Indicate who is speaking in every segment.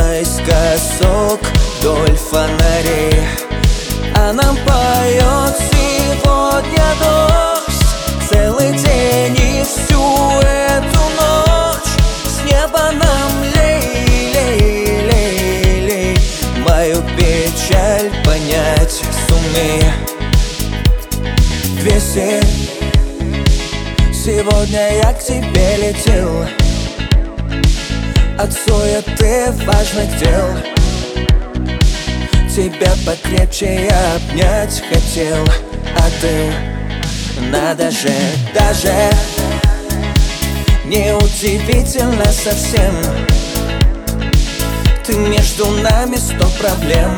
Speaker 1: наискосок вдоль фонарей. А нам поет сегодня дождь целый день и всю эту ночь. С неба нам лей, лей, лей, лей. Мою печаль понять сумей. Веселье, сегодня я к тебе летел от суеты важных дел. Тебя покрепче я обнять хотел, а ты надо же, даже неудивительно совсем. Ты между нами 100 проблем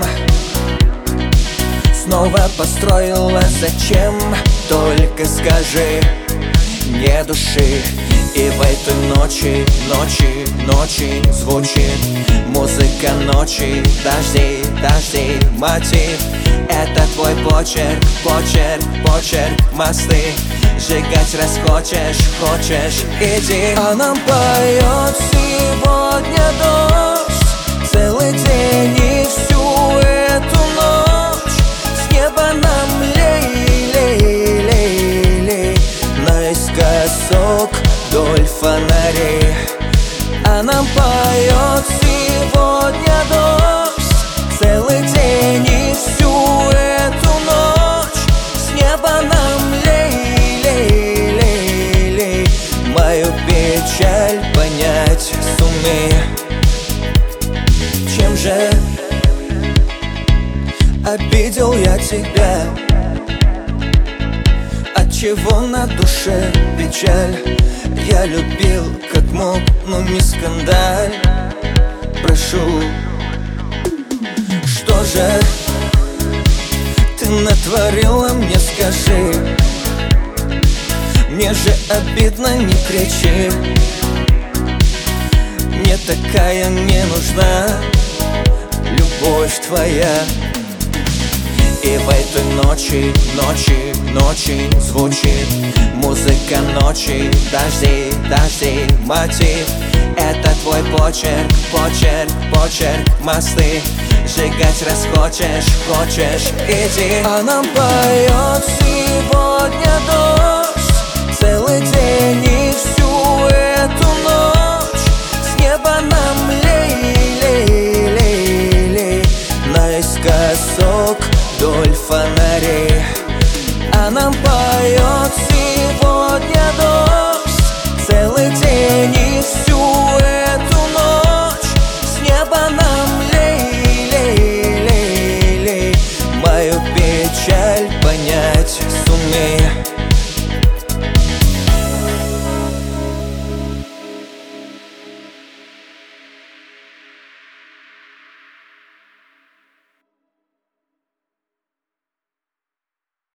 Speaker 1: снова построила, зачем? Только скажи, не души. И в этой ночи, ночи, ночи звучит музыка ночи, дожди, дожди, мотив. Это твой почерк, почерк, почерк, мосты. Сжигать расхочешь, хочешь, иди. А нам поет сегодня дождь целый день и всю эту ночь. С неба нам лей, лей, лей, лей. Наискосок вдоль фонарей. А нам поет сегодня дождь целый день и всю эту ночь. С неба нам лей, лей, лей, лей. Мою печаль понять сумей. Чем же обидел я тебя? Отчего на душе печаль? Я любил как мог, но не скандаль. Прошу, что же ты натворила, мне скажи. Мне же обидно, не кричи. Мне такая не нужна любовь твоя. И в этой ночи, ночи, ночи звучит музыка ночи, дожди, дожди, мотив. Это твой почерк, почерк, почерк, мосты. Сжигать расхочешь, хочешь, иди. А нам поет сегодня дождь